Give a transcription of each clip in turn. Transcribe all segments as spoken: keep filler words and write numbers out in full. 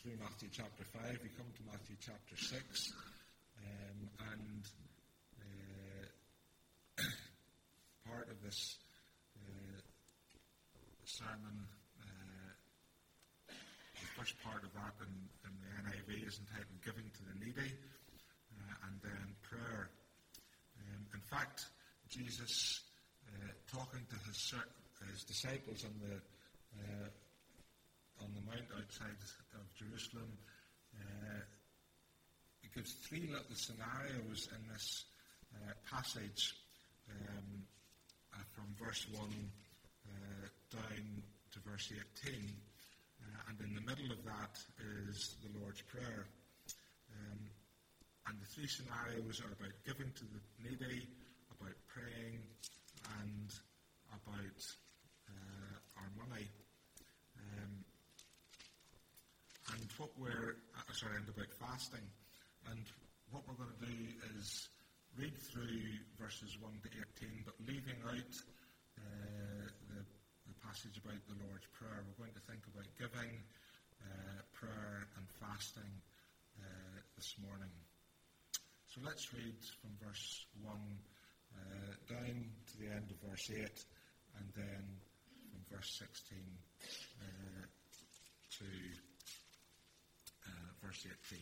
through Matthew chapter five. We come to Matthew chapter six, um, and uh, part of this uh, sermon, uh, the first part of that in, in the N I V is entitled Giving to the Needy, uh, and then Prayer. Um, in fact, Jesus, uh, talking to his, his disciples on the uh, on the mount outside of Jerusalem, uh, he gives three little scenarios in this uh, passage, um, uh, from verse one uh, down to verse eighteen, uh, and in the middle of that is the Lord's Prayer. Um, and the three scenarios are about giving to the needy, about praying, and about uh, our money. Um, and what we're, uh, sorry, and about fasting. And what we're going to do is read through verses one to eighteen, but leaving out uh, the, the passage about the Lord's Prayer. We're going to think about giving, uh, prayer, and fasting uh, this morning. So let's read from verse one uh, down to the end of verse eight, and then from verse sixteen uh, to uh, verse eighteen.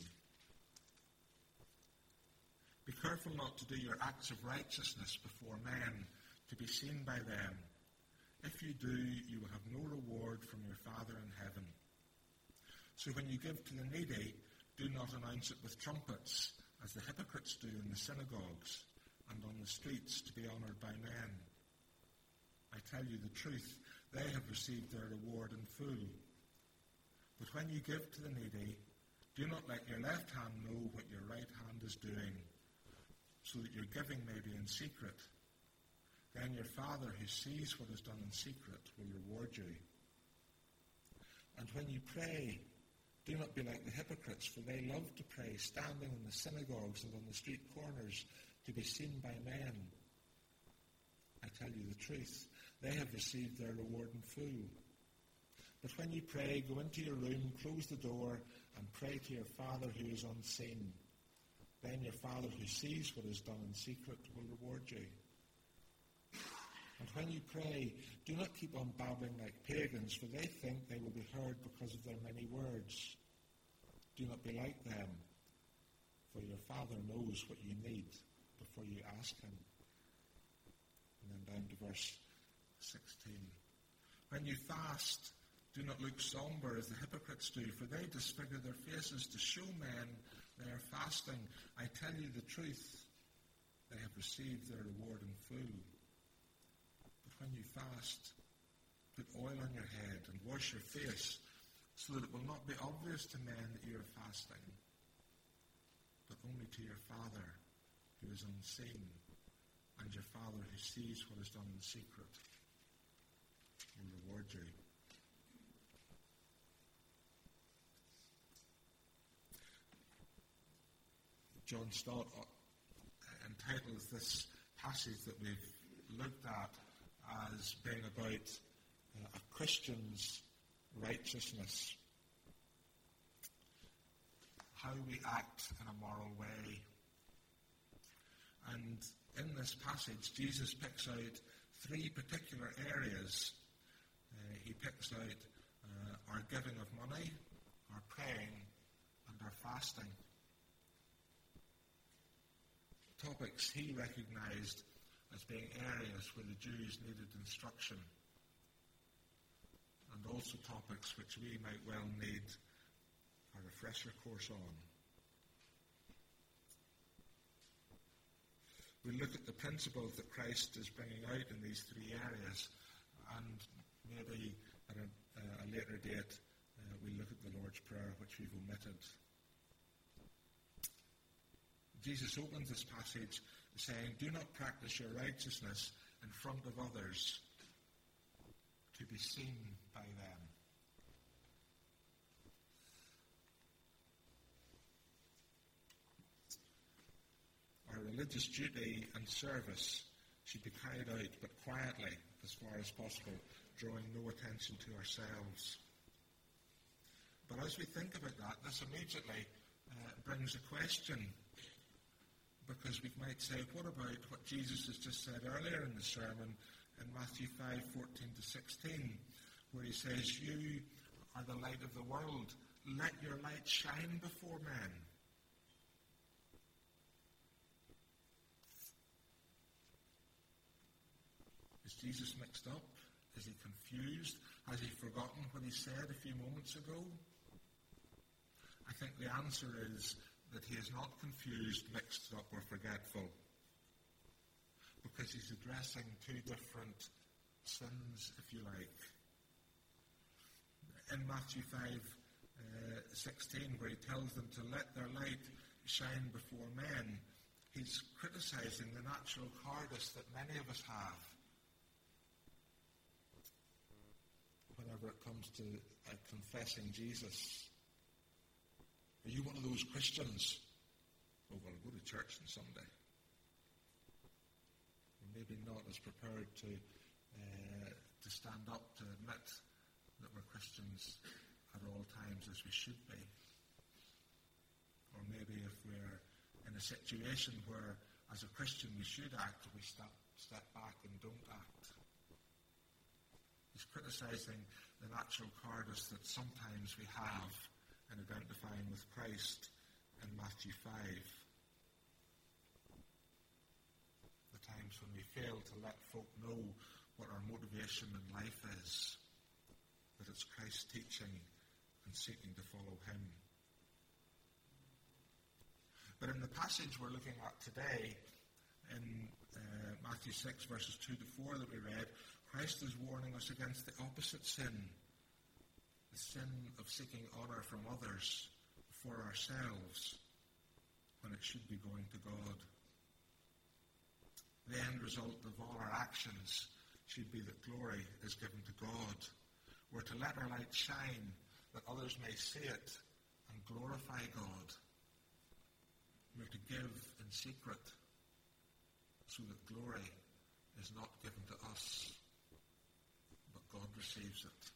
Be careful not to do your acts of righteousness before men, to be seen by them. If you do, you will have no reward from your Father in heaven. So when you give to the needy, do not announce it with trumpets, as the hypocrites do in the synagogues and on the streets, to be honored by men. I tell you the truth, they have received their reward in full. But when you give to the needy, do not let your left hand know what your right hand is doing, so that your giving may be in secret. Then your Father who sees what is done in secret will reward you. And when you pray, do not be like the hypocrites, for they love to pray standing in the synagogues and on the street corners to be seen by men. I tell you the truth, they have received their reward in full. But when you pray, go into your room, close the door, and pray to your Father who is unseen. Then your Father who sees what is done in secret will reward you. And when you pray, do not keep on babbling like pagans, for they think they will be heard because of their many words. Do not be like them, for your Father knows what you need before you ask him. And then down to verse sixteen. When you fast, do not look somber as the hypocrites do, for they disfigure their faces to show men they are fasting. I tell you the truth, they have received their reward in full. But when you fast, put oil on your head and wash your face, so that it will not be obvious to men that you are fasting, but only to your Father who is unseen, and your Father who sees what is done in secret will reward you. John Stott entitles this passage that we've looked at as being about uh, a Christian's righteousness, how we act in a moral way. And in this passage, Jesus picks out three particular areas. Uh, he picks out uh, our giving of money, our praying, and our fasting. Topics he recognized as being areas where the Jews needed instruction, and also topics which we might well need a refresher course on. We look at the principles that Christ is bringing out in these three areas, and maybe at a, uh, a later date uh, we look at the Lord's Prayer, which we've omitted. Jesus opens this passage saying, do not practice your righteousness in front of others to be seen by them. Our religious duty and service should be carried out, but quietly, as far as possible, drawing no attention to ourselves. But as we think about that, this immediately uh, brings a question. Because we might say, what about what Jesus has just said earlier in the sermon in Matthew five, fourteen to sixteen, where he says, you are the light of the world. Let your light shine before men. Is Jesus mixed up? Is he confused? Has he forgotten what he said a few moments ago? I think the answer is that he is not confused, mixed up, or forgetful, because he's addressing two different sins, if you like. In Matthew five, sixteen, where he tells them to let their light shine before men, he's criticizing the natural cowardice that many of us have whenever it comes to uh, confessing Jesus. Are you one of those Christians? Oh, well, I'll go to church on Sunday. Or maybe not as prepared to uh, to stand up to admit that we're Christians at all times as we should be. Or maybe if we're in a situation where, as a Christian, we should act, we step, step back and don't act. He's criticizing the natural cowardice that sometimes we have in identifying with Christ in Matthew five. The times when we fail to let folk know what our motivation in life is, that it's Christ's teaching and seeking to follow him. But in the passage we're looking at today, in uh, Matthew six, verses two to four that we read, Christ is warning us against the opposite sin, the sin of seeking honor from others for ourselves when it should be going to God. The end result of all our actions should be that glory is given to God. We're to let our light shine that others may see it and glorify God. We're to give in secret so that glory is not given to us, but God receives it.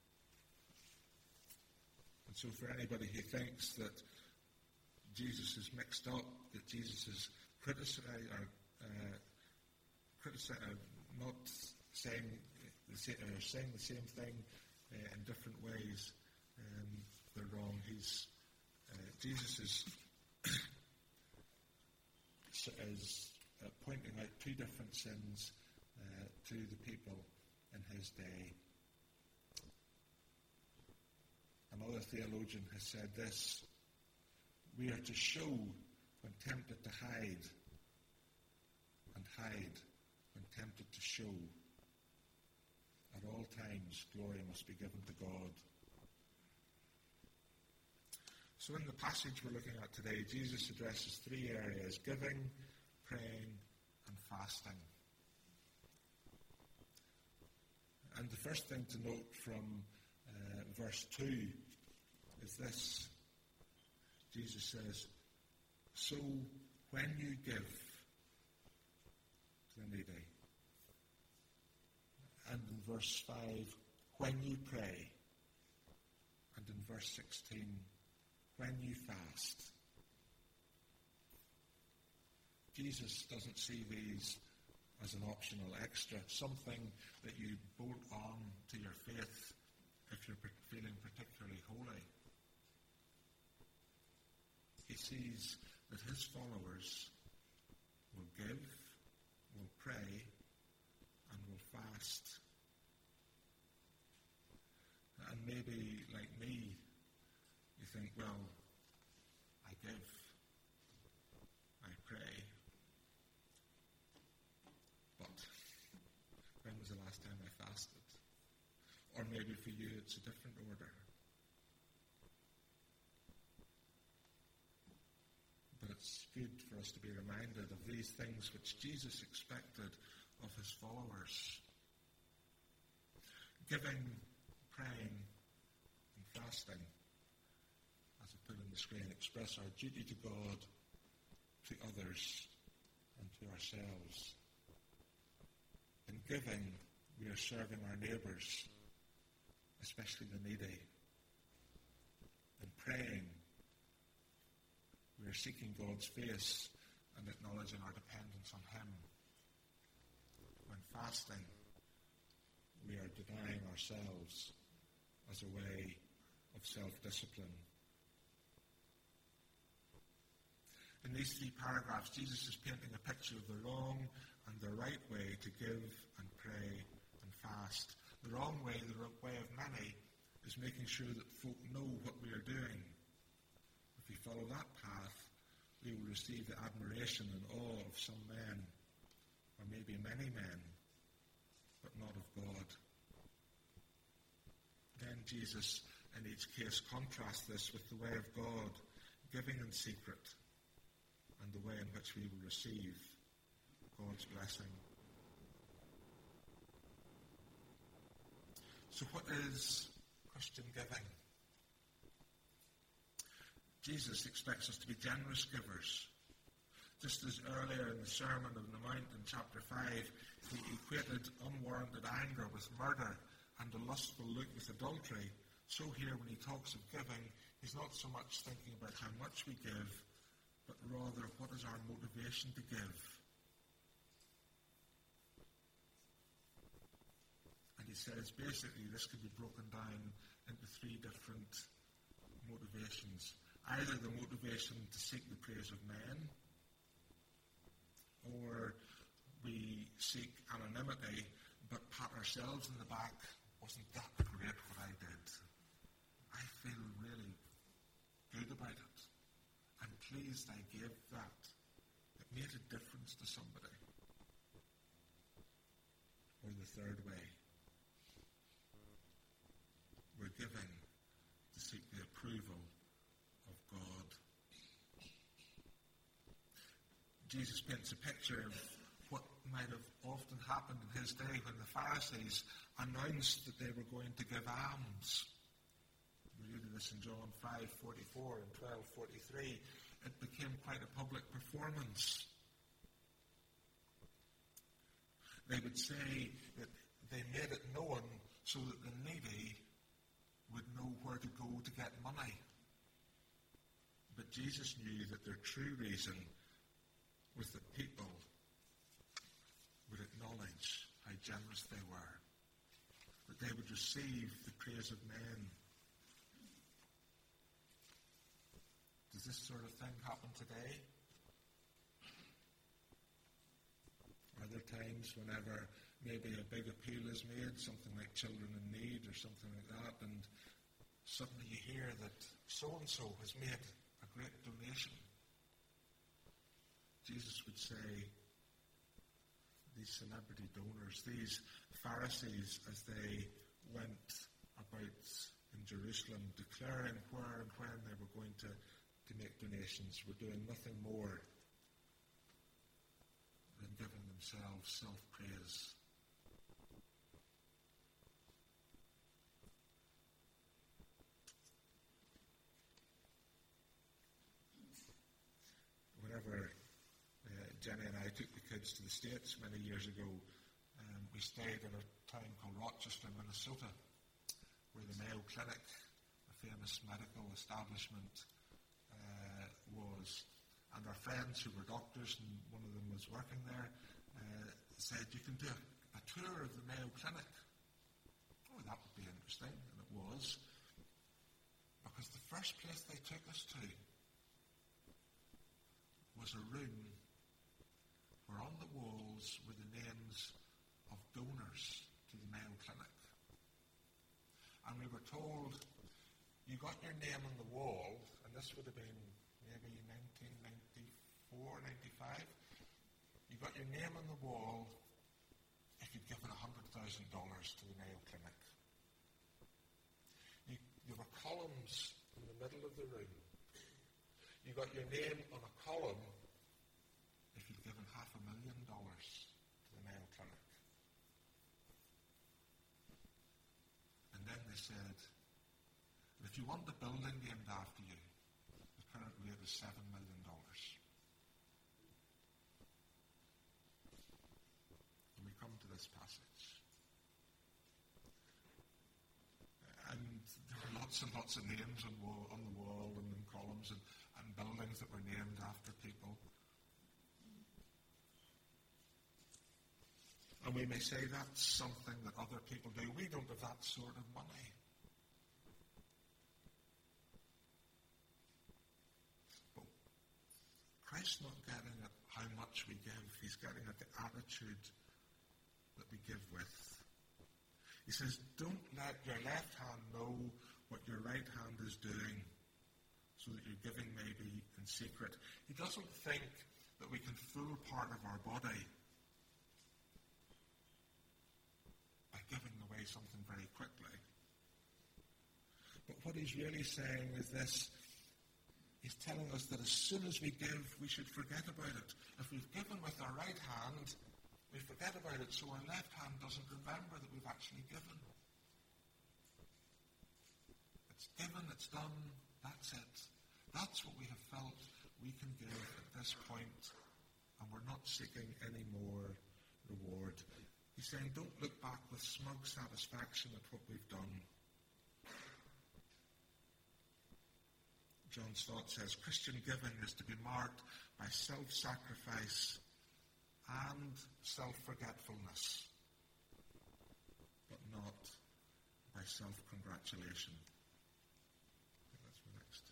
And so for anybody who thinks that Jesus is mixed up, that Jesus is criticizing or uh, critici- uh, not saying the, same, uh, saying the same thing uh, in different ways, um, they're wrong. He's uh, Jesus is is uh, pointing out two different sins uh, to the people in his day. Another theologian has said this: we are to show when tempted to hide, and hide when tempted to show. At all times, glory must be given to God. So in the passage we're looking at today, Jesus addresses three areas: giving, praying, and fasting. And the first thing to note from uh, verse two is this. Jesus says, so when you give to the needy. And in verse five, when you pray. And in verse sixteen, when you fast. Jesus doesn't see these as an optional extra, something that you bolt on to your faith if you're feeling particularly holy. He sees that his followers will give, will pray, and will fast. And maybe, like me, you think, well, I give, I pray, but when was the last time I fasted? Or maybe for you it's a different order. But it's good for us to be reminded of these things which Jesus expected of his followers. Giving, praying, and fasting, as I put on the screen, express our duty to God, to others, and to ourselves. In giving, we are serving our neighbours, especially the needy. praying, we are seeking God's face and acknowledging our dependence on him. When fasting, we are denying ourselves as a way of self-discipline. In these three paragraphs, Jesus is painting a picture of the wrong and the right way to give and pray and fast. The wrong way, the way of many, is making sure that folk know what we are doing. If we follow that path, we will receive the admiration and awe of some men, or maybe many men, but not of God. Then Jesus, in each case, contrasts this with the way of God, giving in secret, and the way in which we will receive God's blessing. So what is Christian giving? Jesus expects us to be generous givers. Just as earlier in the Sermon on the Mount in chapter five, he equated unwarranted anger with murder and a lustful look with adultery, so here when he talks of giving, he's not so much thinking about how much we give, but rather what is our motivation to give. And he says basically this could be broken down into three different motivations. Either the motivation to seek the praise of men, or we seek anonymity but pat ourselves in the back. Wasn't that great what I did? I feel really good about it. I'm pleased I gave that. It made a difference to somebody. Or the third way, we're giving to seek the approval of God. Jesus paints a picture of what might have often happened in his day when the Pharisees announced that they were going to give alms. We read this in John five forty-four and twelve forty-three. It became quite a public performance. They would say that they made it known so that the needy would know where to go to get money. But Jesus knew that their true reason was that people would acknowledge how generous they were, that they would receive the praise of men. Does this sort of thing happen today? Are there times whenever maybe a big appeal is made, something like children in need or something like that, and suddenly you hear that so-and-so has made a great donation? Jesus would say, these celebrity donors, these Pharisees, as they went about in Jerusalem declaring where and when they were going to, to make donations, were doing nothing more than giving themselves self-praise. Whenever Jenny and I took the kids to the States many years ago, um, we stayed in a town called Rochester, Minnesota, where the Mayo Clinic, a famous medical establishment, uh, was. And our friends who were doctors, and one of them was working there, uh, said, you can do a, a tour of the Mayo Clinic. Oh, that would be interesting, and it was. Because the first place they took us to was a room where on the walls were the names of donors to the Mayo Clinic. And we were told, you got your name on the wall, and this would have been maybe nineteen ninety-four, ninety-five. You got your name on the wall if you'd given one hundred thousand dollars to the Mayo Clinic. You, there were columns in the middle of the room. You got your name on a column if you'd given half a million dollars to the Mayo Clinic. And then they said, if you want the building named after you, the current rate is seven million dollars. And we come to this passage. And there were lots lots and lots of names on, wall, on the wall and in columns and, and buildings that were named after people. And we may say that's something that other people do. We don't have that sort of money. But Christ's not getting at how much we give. He's getting at the attitude that we give with. He says, don't let your left hand know what your right hand is doing so that your giving may be in secret. He doesn't think that we can fool part of our body by giving away something very quickly. But what he's really saying is this. He's telling us that as soon as we give, we should forget about it. If we've given with our right hand, we forget about it, so our left hand doesn't remember that we've actually given. It's given, it's done, that's it. That's what we have felt we can give at this point, and we're not seeking any more reward. He's saying, don't look back with smug satisfaction at what we've done. John Stott says, Christian giving is to be marked by self-sacrifice and self-forgetfulness, but not by self-congratulation. I think that's my next,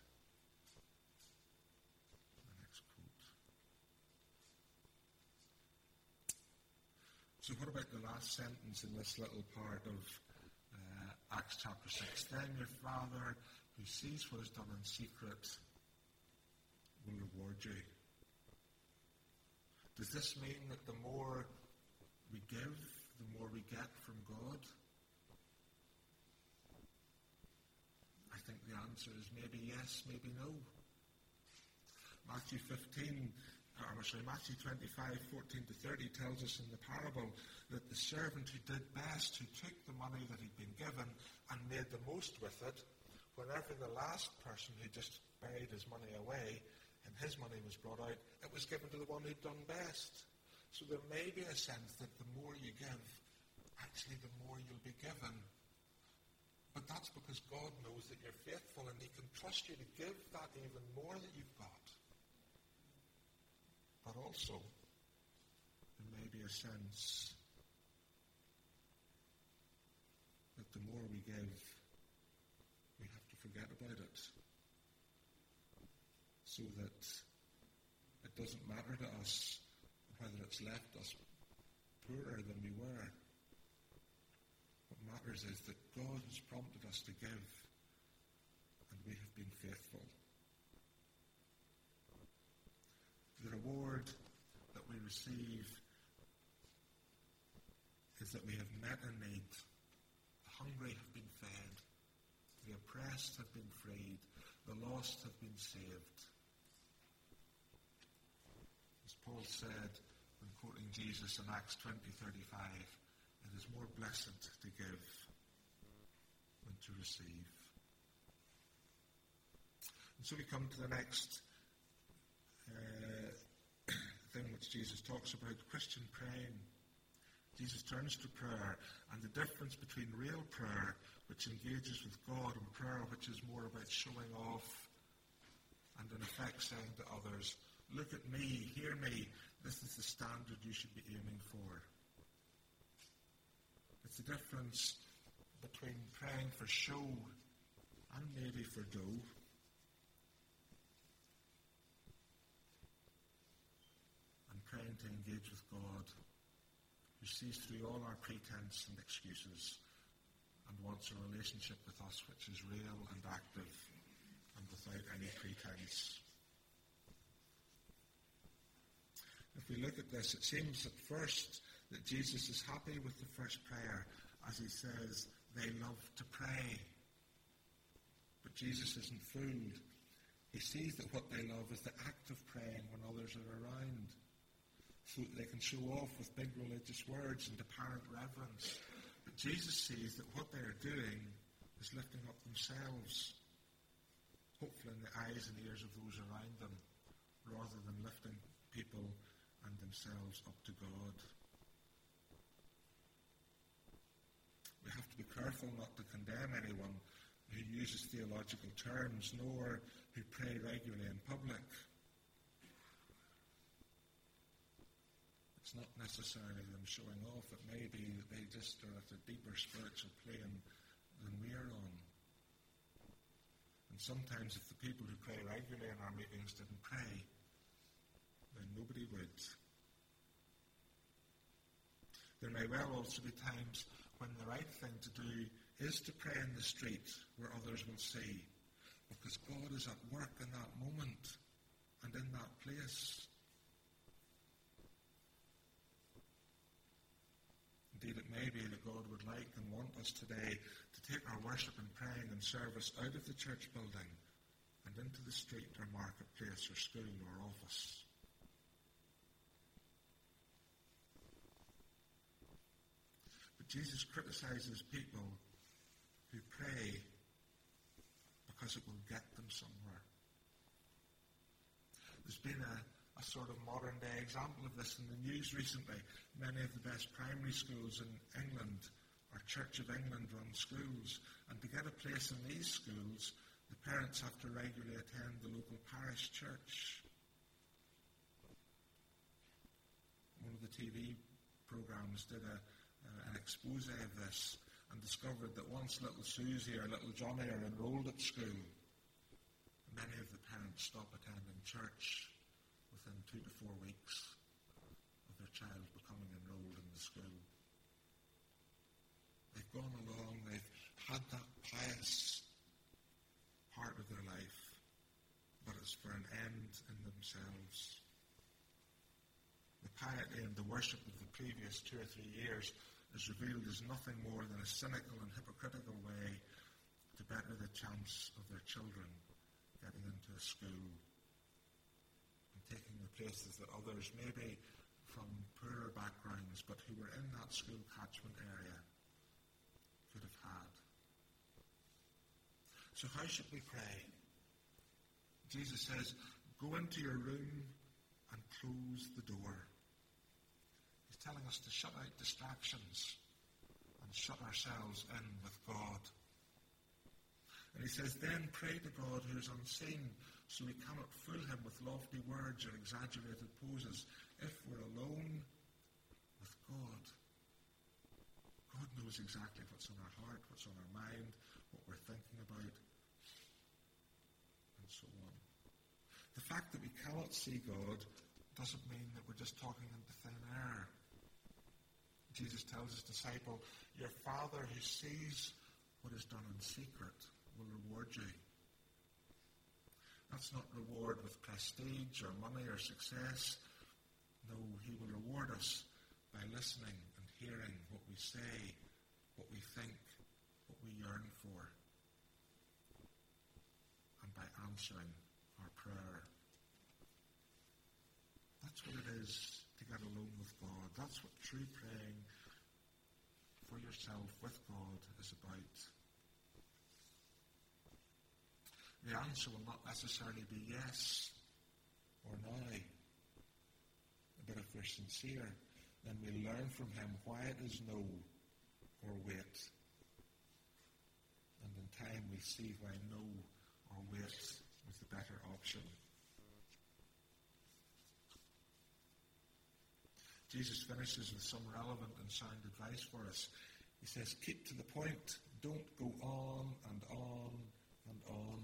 my next quote. So what about the last sentence in this little part of uh, Acts chapter six? Then your Father, who sees what is done in secret, will reward you. Does this mean that the more we give, the more we get from God? I think the answer is maybe yes, maybe no. Matthew fifteen, or sorry, Matthew twenty-five, fourteen to thirty tells us in the parable that the servant who did best, who took the money that he'd been given and made the most with it, whenever the last person who just buried his money away and his money was brought out, it was given to the one who'd done best. So there may be a sense that the more you give, actually the more you'll be given. But that's because God knows that you're faithful and he can trust you to give that even more that you've got. But also, there may be a sense that the more we give, we have to forget about it, so that it doesn't matter to us whether it's left us poorer than we were. What matters is that God has prompted us to give, and we have been faithful. The reward that we receive is that we have met a need. The hungry have been fed. The oppressed have been freed. The lost have been saved. As Paul said when quoting Jesus in Acts twenty thirty-five, it is more blessed to give than to receive. And so we come to the next uh, thing which Jesus talks about, Christian praying. Jesus turns to prayer, and the difference between real prayer, which engages with God, and prayer which is more about showing off and in effect saying to others, look at me, hear me, this is the standard you should be aiming for. It's the difference between praying for show and maybe for dough. And praying to engage with God, who sees through all our pretense and excuses and wants a relationship with us which is real and active and without any pretense. If we look at this, it seems at first that Jesus is happy with the first prayer as he says, they love to pray. But Jesus isn't fooled. He sees that what they love is the act of praying when others are around, so that they can show off with big religious words and apparent reverence. But Jesus sees that what they are doing is lifting up themselves, hopefully in the eyes and ears of those around them, rather than lifting people and themselves up to God. We have to be careful not to condemn anyone who uses uses theological terms, nor who pray regularly in public. It's not necessarily them showing off. It may be that they just are at a deeper spiritual plane than we are on. And sometimes if the people who pray regularly in our meetings didn't pray, then nobody would. There may well also be times when the right thing to do is to pray in the street where others will see, because God is at work in that moment and in that place. Indeed, it may be that God would like and want us today to take our worship and praying and service out of the church building and into the street or marketplace or school or office. But Jesus criticizes people who pray because it will get them somewhere. There's been a A sort of modern-day example of this in the news recently. Many of the best primary schools in England are Church of England-run schools, and to get a place in these schools, the parents have to regularly attend the local parish church. One of the T V programs did a, uh, an expose of this and discovered that once little Susie or little Johnny are enrolled at school, many of the parents stop attending church within two to four weeks of their child becoming enrolled in the school. They've gone along, they've had that pious part of their life, but it's for an end in themselves. The piety and the worship of the previous two or three years is revealed as nothing more than a cynical and hypocritical way to better the chance of their children getting into a school, taking the places that others, maybe from poorer backgrounds, but who were in that school catchment area, could have had. So how should we pray? Jesus says, go into your room and close the door. He's telling us to shut out distractions and shut ourselves in with God. And he says, then pray to God who is unseen, so we cannot fool him with lofty words or exaggerated poses. If we're alone with God, God knows exactly what's on our heart, what's on our mind, what we're thinking about, and so on. The fact that we cannot see God doesn't mean that we're just talking into thin air. Jesus tells his disciple, your Father who sees what is done in secret will reward you. That's not reward with prestige or money or success. No, he will reward us by listening and hearing what we say, what we think, what we yearn for, and by answering our prayer. That's what it is to get alone with God. That's what true praying for yourself with God is about. The answer will not necessarily be yes or no. But if we're sincere, then we learn from him why it is no or wait. And in time we see why no or wait was the better option. Jesus finishes with some relevant and sound advice for us. He says, keep to the point. Don't go on and on and on.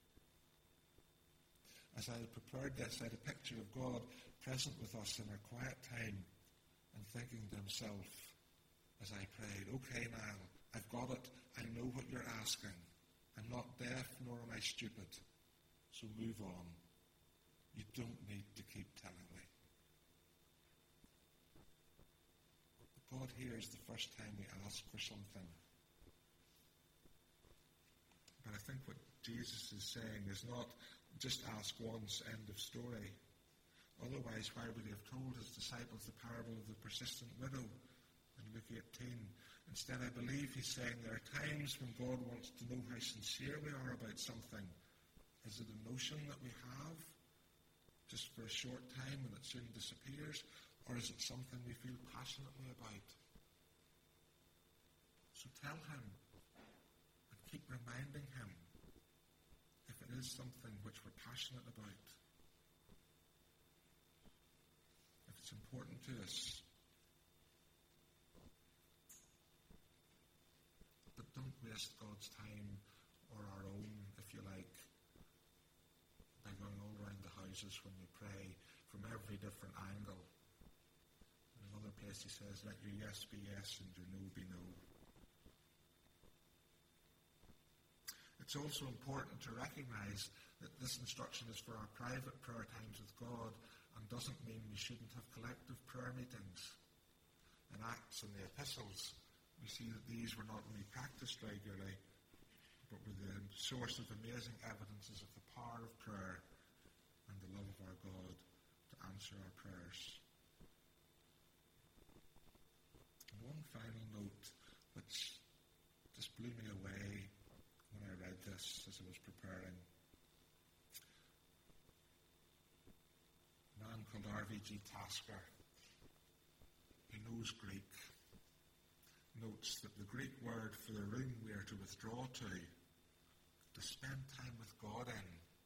As I had prepared this, I had a picture of God present with us in our quiet time and thinking to himself as I prayed, okay, Niall, I've got it. I know what you're asking. I'm not deaf nor am I stupid. So move on. You don't need to keep telling me. God hears the first time we ask for something. But I think what Jesus is saying is not just ask once, end of story. Otherwise, why would he have told his disciples the parable of the persistent widow in Luke eighteen? Instead, I believe he's saying there are times when God wants to know how sincere we are about something. Is it a notion that we have just for a short time and it soon disappears? Or is it something we feel passionately about? So tell him and keep reminding him is something which we're passionate about, if it's important to us, but don't waste God's time or our own, if you like, by going all around the houses when we pray from every different angle. In another place he says, let your yes be yes and your no be no. It's also important to recognize that this instruction is for our private prayer times with God and doesn't mean we shouldn't have collective prayer meetings. In Acts and the epistles, we see that these were not only practiced regularly, but were the source of amazing evidences of the power of prayer and the love of our God to answer our prayers. And one final note which just blew me away when I read this as I was preparing. A man called R V G Tasker, who knows Greek, notes that the Greek word for the room we are to withdraw to, to spend time with God in,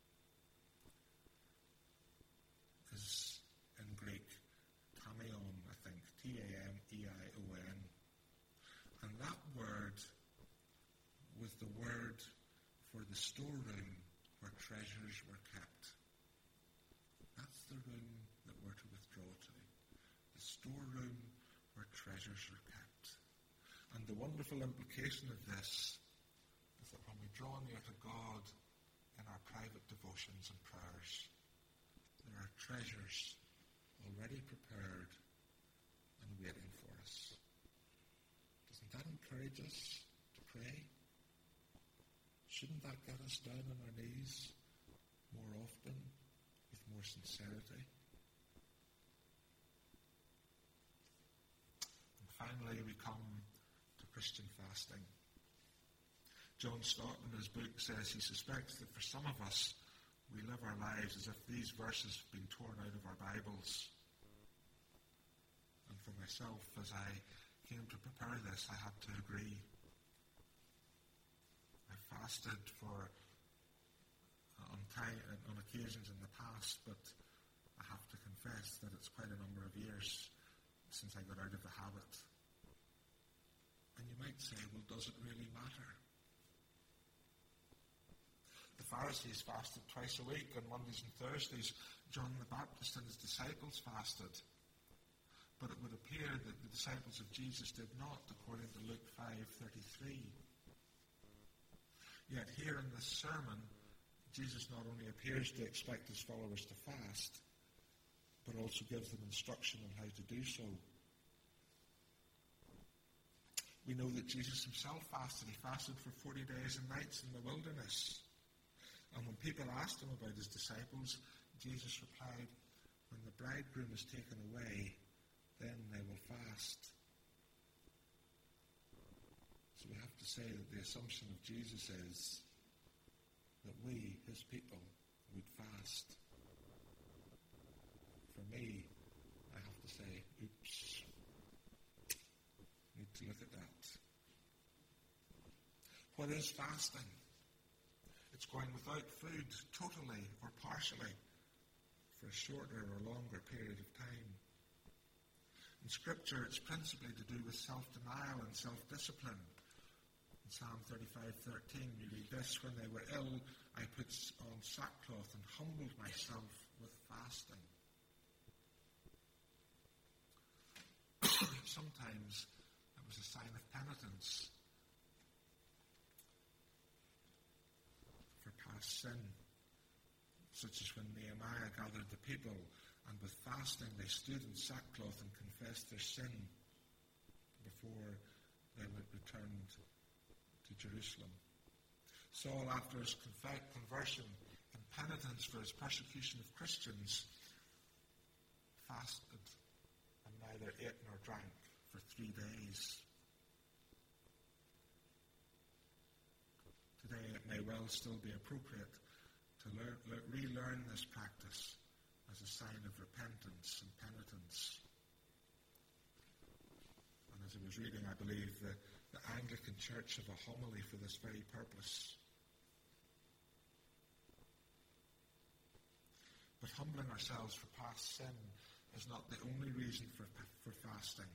is in Greek tamion, I think, T A M E I O N. And that word was the word for the storeroom where treasures were kept. That's the room that we're to withdraw to. The storeroom where treasures are kept. And the wonderful implication of this is that when we draw near to God in our private devotions and prayers, there are treasures already prepared and waiting for us. Doesn't that encourage us to pray? Shouldn't that get us down on our knees more often, with more sincerity? And finally, we come to Christian fasting. John Stott in his book says he suspects that for some of us, we live our lives as if these verses have been torn out of our Bibles. And for myself, as I came to prepare this, I had to agree. I fasted for uh, on, time, on occasions in the past, but I have to confess that it's quite a number of years since I got out of the habit. And you might say, well, does it really matter? The Pharisees fasted twice a week, on Mondays and Thursdays. John the Baptist and his disciples fasted. But it would appear that the disciples of Jesus did not, according to Luke five thirty-three. Yet here in this sermon, Jesus not only appears to expect his followers to fast, but also gives them instruction on how to do so. We know that Jesus himself fasted. He fasted for forty days and nights in the wilderness. And when people asked him about his disciples, Jesus replied, when the bridegroom is taken away, then they will fast. So we have to say that the assumption of Jesus is that we, his people, would fast. For me, I have to say, oops. Need to look at that. What is fasting? It's going without food, totally or partially, for a shorter or longer period of time. In Scripture, it's principally to do with self-denial and self-discipline. In Psalm thirty-five thirteen, we read this, when they were ill, I put on sackcloth and humbled myself with fasting. Sometimes it was a sign of penitence for past sin, such as when Nehemiah gathered the people, and with fasting they stood in sackcloth and confessed their sin before they were returned to Jerusalem. Saul, after his conversion and penitence for his persecution of Christians, fasted and neither ate nor drank for three days. Today it may well still be appropriate to learn, le- relearn this practice as a sign of repentance and penitence. And as I was reading, I believe the, the Anglican Church have a homily for this very purpose. humbling ourselves for past sin is not the only reason for, for fasting.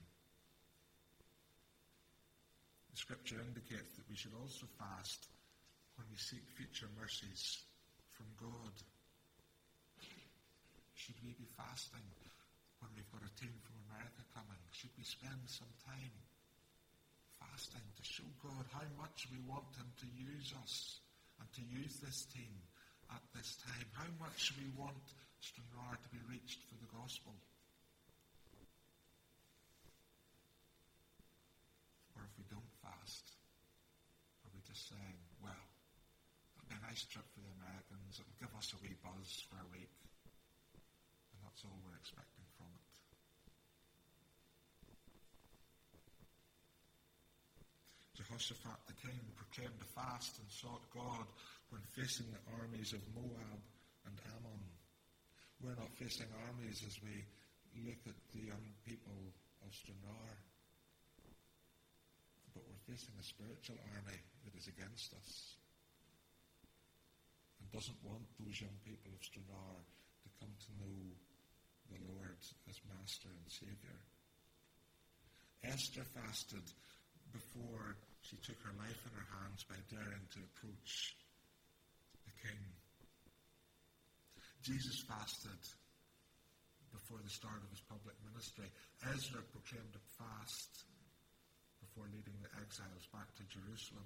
The Scripture indicates that we should also fast when we seek future mercies from God. Should we be fasting when we've got a team from America coming? Should we spend some time fasting to show God how much we want him to use us and to use this team at this time? How much we want Stranraer to be reached for the gospel? Or if we don't fast, are we just saying, well, it'll be a nice trip for the Americans, it'll give us a wee buzz for a week, and that's all we're expecting from it? Jehoshaphat the king proclaimed a fast and sought God when facing the armies of Moab and Ammon. We're not facing armies as we look at the young people of Stranraer, but we're facing a spiritual army that is against us and doesn't want those young people of Stranraer to come to know the Lord as Master and Saviour. Esther fasted before she took her life in her hands by daring to approach the king. Jesus fasted before the start of his public ministry. Ezra proclaimed a fast before leading the exiles back to Jerusalem.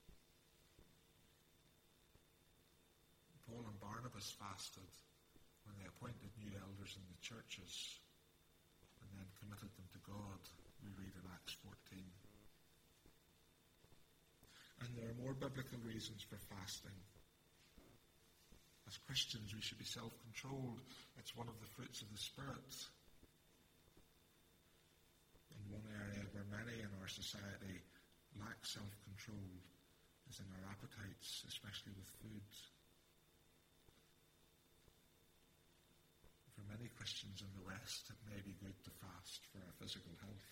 Paul and Barnabas fasted when they appointed new elders in the churches and then committed them to God, we read in Acts fourteen. And there are more biblical reasons for fasting. As Christians, we should be self-controlled. It's one of the fruits of the Spirit. And one area where many in our society lack self-control is in our appetites, especially with food. For many Christians in the West, it may be good to fast for our physical health.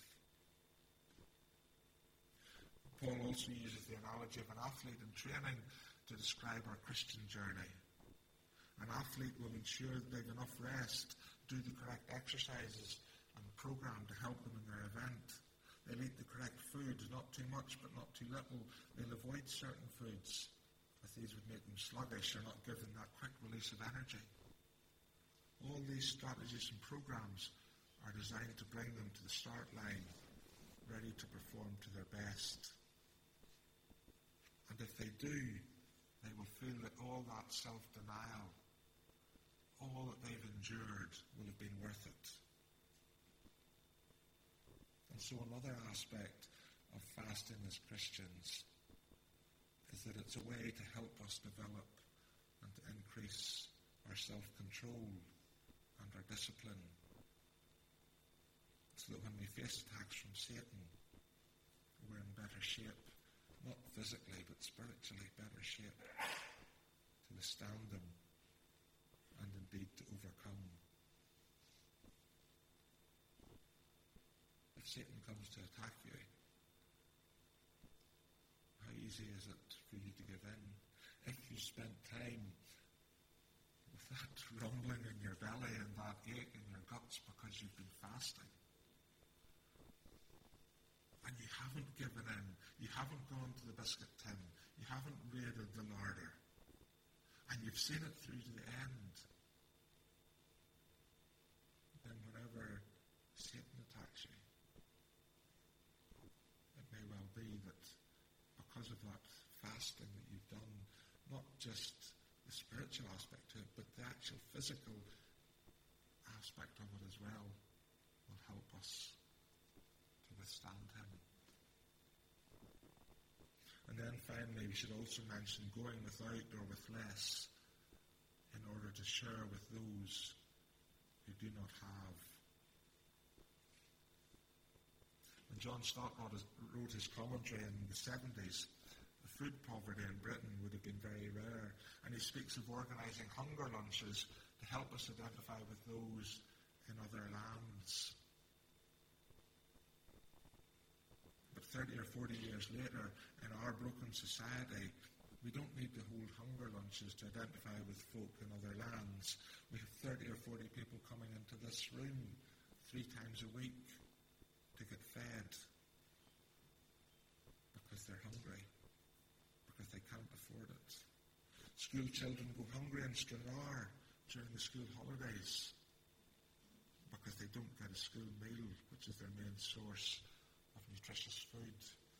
Paul also uses the analogy of an athlete in training to describe our Christian journey. An athlete will ensure that they have enough rest, do the correct exercises and program to help them in their event. They'll eat the correct food, not too much but not too little. They'll avoid certain foods, as these would make them sluggish or not give them that quick release of energy. All these strategies and programs are designed to bring them to the start line, ready to perform to their best. And if they do, they will feel that all that self-denial, all that they've endured, will have been worth it. And so another aspect of fasting as Christians is that it's a way to help us develop and to increase our self-control and our discipline, so that when we face attacks from Satan, we're in better shape. Not physically, but spiritually better shape to withstand them and indeed to overcome. If Satan comes to attack you, how easy is it for you to give in? If you spent time with that rumbling in your belly and that ache in your guts because you've been fasting, and you haven't given in, you haven't gone to the biscuit tin, you haven't raided the larder, and you've seen it through to the end, then whenever Satan attacks you, it may well be that because of that fasting that you've done, not just the spiritual aspect to it, but the actual physical aspect of it as well will help us to withstand him. And then finally, we should also mention going without or with less in order to share with those who do not have. When John Stott wrote his commentary in the seventies, the food poverty in Britain would have been very rare, and he speaks of organising hunger lunches to help us identify with those in other lands. But thirty or forty years later, in our broken society, we don't need to hold hunger lunches lunches to identify with folk in other lands. We have thirty or forty people coming into this room three times a week to get fed because they're hungry, because they can't afford it. School children go hungry in Stranraer during the school holidays because they don't get a school meal, which is their main source of nutritious food.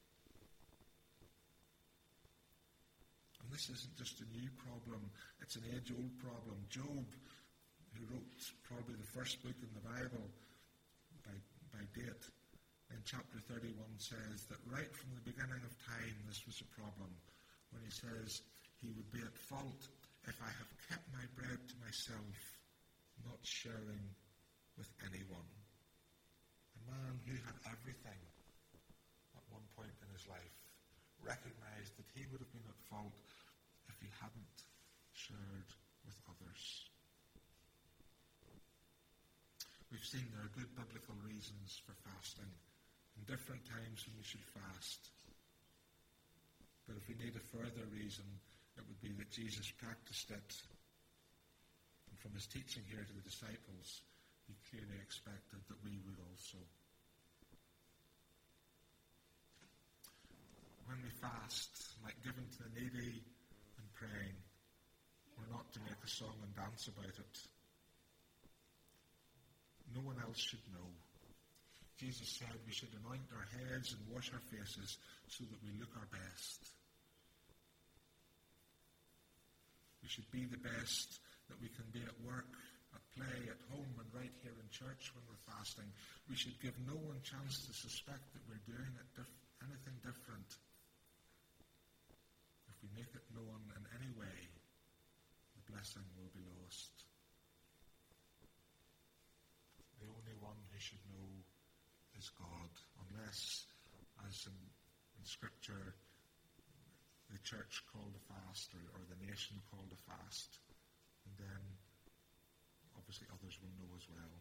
And this isn't just a new problem, it's an age-old problem. Job, who wrote probably the first book in the Bible by, by date, in chapter thirty-one says that right from the beginning of time this was a problem, when he says he would be at fault if I have kept my bread to myself, not sharing with anyone. A man who had everything at one point in his life recognized that he would have been at fault if he hadn't shared with others. We've seen there are good biblical reasons for fasting in different times when we should fast. But if we need a further reason, it would be that Jesus practiced it. And from his teaching here to the disciples, he clearly expected that we would also. When we fast, like giving to the needy and praying, we're not to make a song and dance about it. No one else should know. Jesus said we should anoint our heads and wash our faces so that we look our best. We should be the best that we can be at work, at play, at home, and right here in church when we're fasting. We should give no one chance to suspect that we're doing it dif- anything different. If we make it known in any way, the blessing will be lost. The only one who should know is God, unless, as in, in Scripture, the church called a fast, or, or the nation called a fast, and then obviously others will know as well.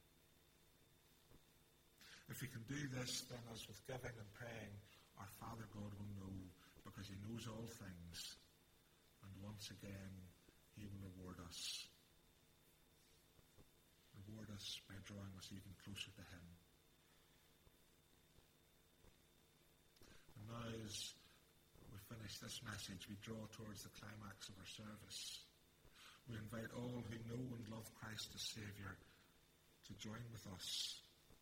If we can do this, then as with giving and praying, our Father God will know, because he knows all things, and once again he will reward us. Reward us by drawing us even closer to him. And now as we finish this message, we draw towards the climax of our service. We invite all who know and love Christ as Saviour to join with us.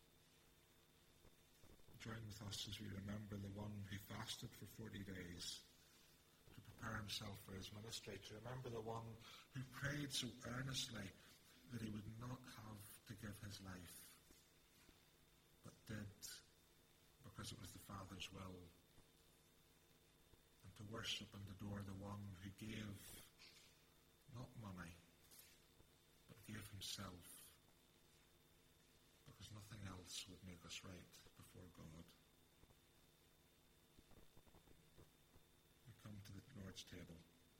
Join with us as we remember the one who fasted for forty days to prepare himself for his ministry, to remember the one who prayed so earnestly that he would not have to give his life, but did because it was the Father's will. To worship and adore the one who gave not money, but gave himself, because nothing else would make us right before God. We come to the Lord's table.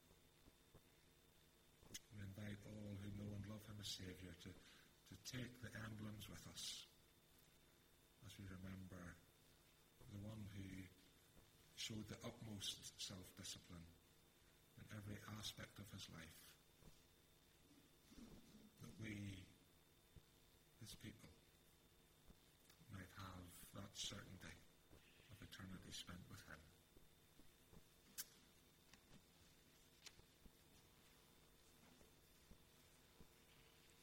We invite all who know and love him as Saviour to, to take the emblems with us as we remember the one who showed the utmost self-discipline in every aspect of his life, that we, his people, might have that certainty of eternity spent with